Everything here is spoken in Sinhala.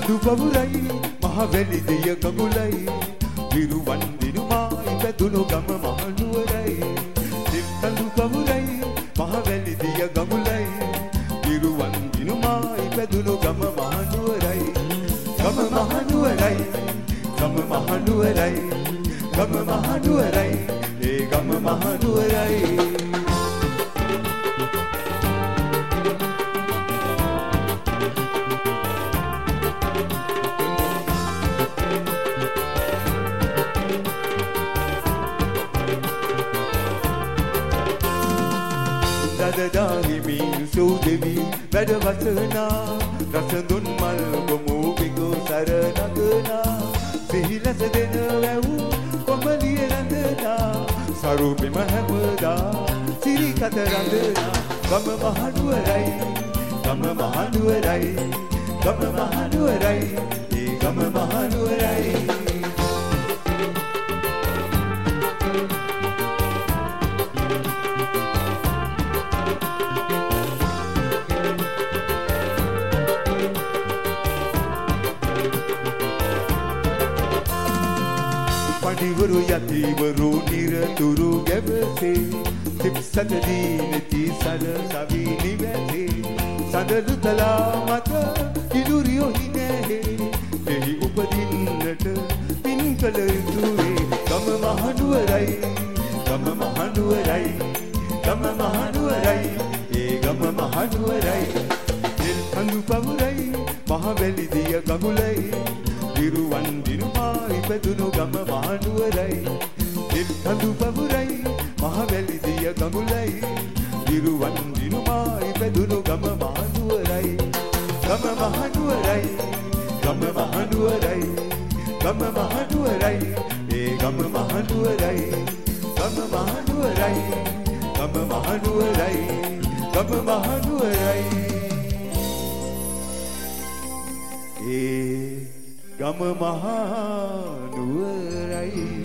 කඳු පවුරයි මහවැලි දිය ගඟුලයි විරුවන් දිනුමායි පැදුණු ගම මහනුවරයි කඳු පවුරයි මහවැලි දිය ගඟුලයි විරුවන් දිනුමායි පැදුණු ගම මහනුවරයි ගම මහනුවරයි ගම මහනුවරයි ගම මහනුවරයි ඒ ගම මහනුවරයි දදදාහිමි සූදෙවි වැඩවසනා රසඳුන් මල් ගොමු බිගු සරණගනා සිහිලස දෙන වැව් කොමලිය රඳනා සරුබිම හැමදා සිරි කත රඳනා ගම මහනුවරයි ගම මහනුවරයි ගම මහනුවරයි ඒ ගම මහනුවරයි පඩිවරු යතිවරු නිරතුරු ගැවසේ සිප්සකදී නැති සලසවි නිවැසේ සඳලු තලා මත ඉදුරියෝ හිනැහේ එහි උපදින්නට පින් කළ යුතුවේ ගම මහනුවරයි ගම මහනුවරයි ගම මහනුවරයි ඒ ගම මහනුවරයි නිල් කඳු පවුරයි මහවැලි දිය ගඟුලයි විරුවන් දිනුමායි පැදුණු ගම මහනුවරයි නිල් කඳු පවුරයි මහවැලි දිය ගඟුලයි විරුවන් දිනුමායි පැදුණු ගම මහනුවරයි ගම මහනුවරයි ගම මහනුවරයි ගම මහනුවරයි ඒ ගම මහනුවරයි ගම මහනුවරයි ගම මහනුවරයි ගම මහනුවරයි ඒ ගම මහනුවරයි